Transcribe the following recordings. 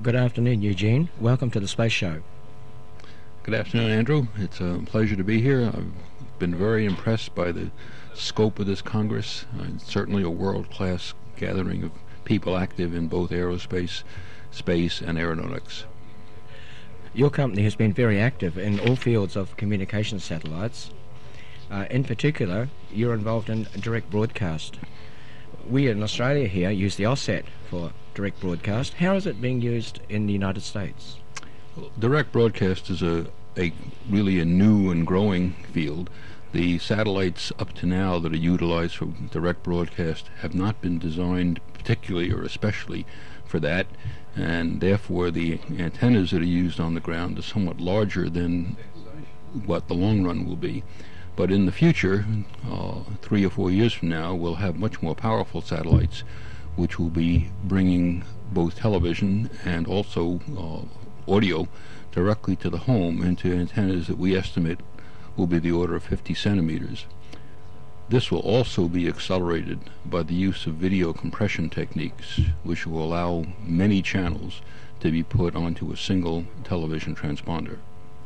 Good afternoon, Eugene. Welcome to the Space Show. Good afternoon, Andrew. It's a pleasure to be here. I've been very impressed by the scope of this Congress. It's certainly a world-class gathering of people active in both aerospace, space, and aeronautics. Your company has been very active in all fields of communication satellites. In particular, you're involved in direct broadcast. We in Australia here use the AUSSAT for direct broadcast. How is it being used in the United States? Direct broadcast is really a new and growing field. The satellites up to now that are utilized for direct broadcast have not been designed particularly or especially for that, and therefore the antennas that are used on the ground are somewhat larger than what the long run will be. But in the future, 3 or 4 years from now, we'll have much more powerful satellites which will be bringing both television and also audio directly to the home into antennas that we estimate will be the order of 50 centimeters. This will also be accelerated by the use of video compression techniques, which will allow many channels to be put onto a single television transponder.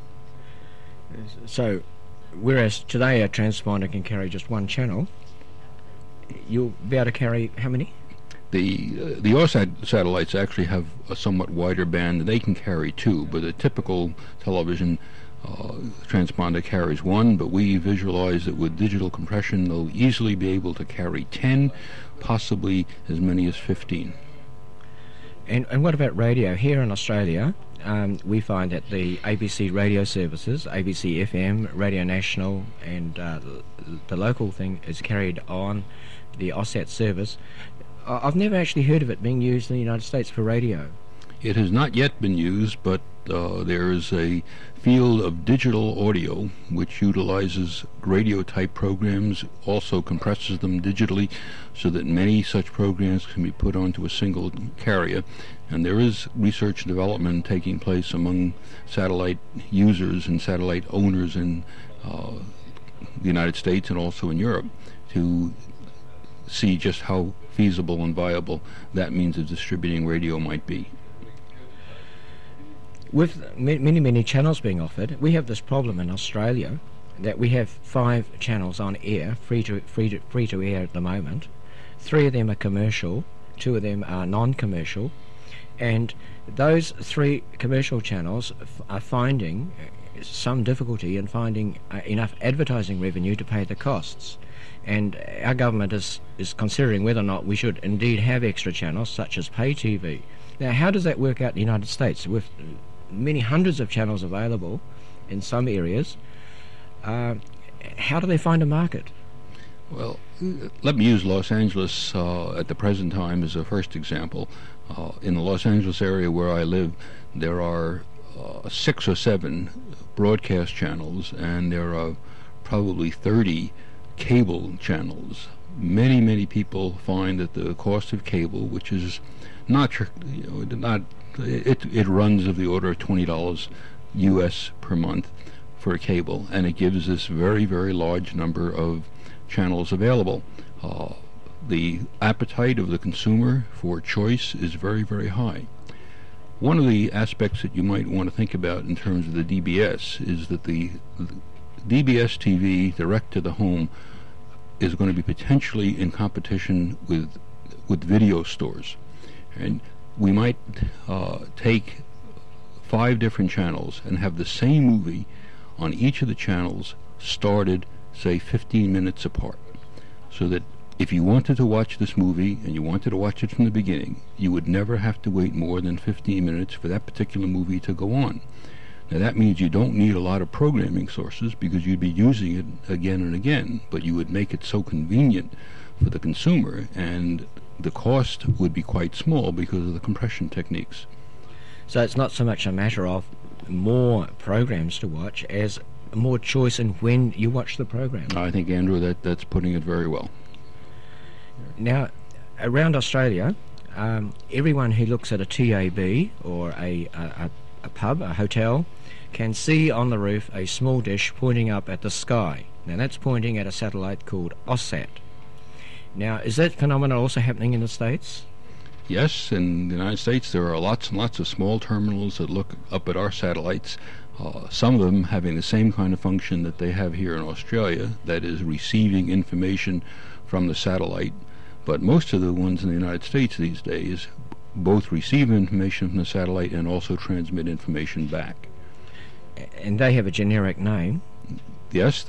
So, whereas today a transponder can carry just one channel, you'll be able to carry how many? The AUSSAT satellites actually have a somewhat wider band. They can carry two, but a typical television transponder carries one, but we visualize that with digital compression they'll easily be able to carry 10, possibly as many as 15. And what about radio? Here in Australia, we find that the ABC radio services, ABC FM, Radio National, and the local thing is carried on the AUSSAT service. I've never actually heard of it being used in the United States for radio. It has not yet been used, but there is a field of digital audio which utilizes radio-type programs, also compresses them digitally so that many such programs can be put onto a single carrier. And there is research and development taking place among satellite users and satellite owners in the United States and also in Europe to see just how feasible and viable that means of distributing radio might be. With many channels being offered, we have this problem in Australia that we have 5 channels on air, free to air at the moment. 3 of them are commercial, 2 of them are non-commercial, and those 3 commercial channels are finding some difficulty in finding enough advertising revenue to pay the costs. And our government is considering whether or not we should indeed have extra channels such as pay TV. Now, how does that work out in the United States with many hundreds of channels available in some areas? How do they find a market? Well, let me use Los Angeles at the present time as a first example. In the Los Angeles area where I live, there are 6 or 7 broadcast channels, and there are probably 30 cable channels. Many people find that the cost of cable, which is it runs of the order of $20 US per month for a cable, and it gives this very large number of channels available. The appetite of the consumer for choice is very high. One of the aspects that you might want to think about in terms of the DBS is that the DBS TV direct to the home is going to be potentially in competition with video stores, and we might take 5 different channels and have the same movie on each of the channels started, say, 15 minutes apart, so that if you wanted to watch this movie and you wanted to watch it from the beginning, you would never have to wait more than 15 minutes for that particular movie to go on. Now that means you don't need a lot of programming sources because you'd be using it again and again, but you would make it so convenient for the consumer, and the cost would be quite small because of the compression techniques. So it's not so much a matter of more programs to watch as more choice in when you watch the program. I think, Andrew, that's putting it very well. Now, around Australia, everyone who looks at a TAB or a pub, a hotel, can see on the roof a small dish pointing up at the sky. Now that's pointing at a satellite called AUSSAT. Now, is that phenomenon also happening in the States? Yes, in the United States there are lots and lots of small terminals that look up at our satellites, some of them having the same kind of function that they have here in Australia, that is receiving information from the satellite. But most of the ones in the United States these days both receive information from the satellite and also transmit information back. And they have a generic name. Yes,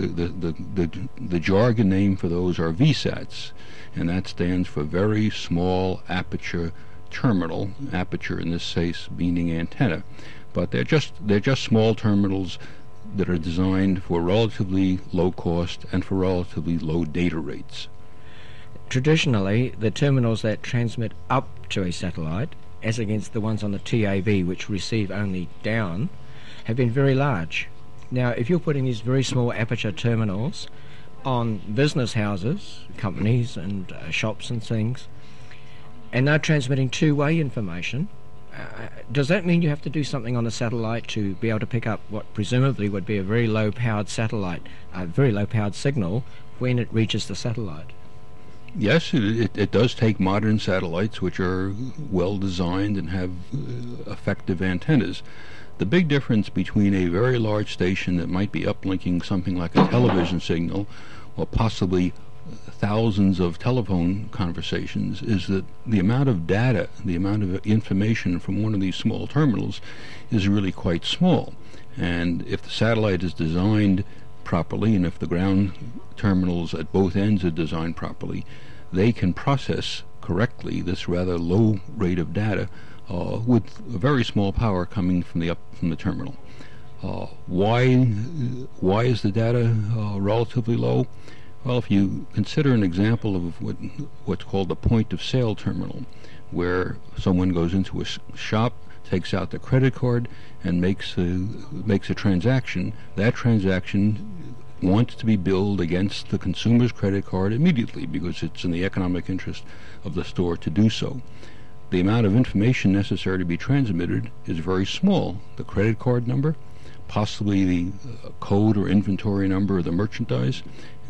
the jargon name for those are VSATs, and that stands for Very Small Aperture Terminal. Aperture in this case meaning antenna, but they're just small terminals that are designed for relatively low cost and for relatively low data rates. Traditionally, the terminals that transmit up to a satellite, as against the ones on the TAV which receive only down, have been very large. Now, if you're putting these very small aperture terminals on business houses, companies and shops and things, and they're transmitting two-way information, does that mean you have to do something on the satellite to be able to pick up what presumably would be a very low-powered satellite, a very low-powered signal when it reaches the satellite? Yes, it does take modern satellites which are well designed and have effective antennas. The big difference between a very large station that might be uplinking something like a television signal or possibly thousands of telephone conversations is that the amount of data, the amount of information from one of these small terminals is really quite small. And if the satellite is designed properly, and if the ground terminals at both ends are designed properly, they can process correctly this rather low rate of data with a very small power coming from the terminal. Why is the data relatively low? Well, if you consider an example of what's called a point-of-sale terminal, where someone goes into a shop, takes out the credit card, and makes a transaction, that transaction wants to be billed against the consumer's credit card immediately because it's in the economic interest of the store to do so. The amount of information necessary to be transmitted is very small. The credit card number, possibly the code or inventory number of the merchandise,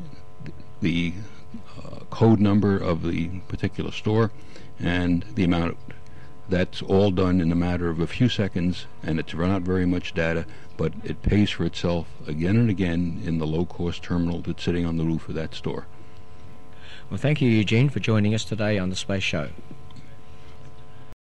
the code number of the particular store, and the amount. That's all done in a matter of a few seconds, and it's not very much data, but it pays for itself again and again in the low-cost terminal that's sitting on the roof of that store. Well, thank you, Eugene, for joining us today on The Space Show.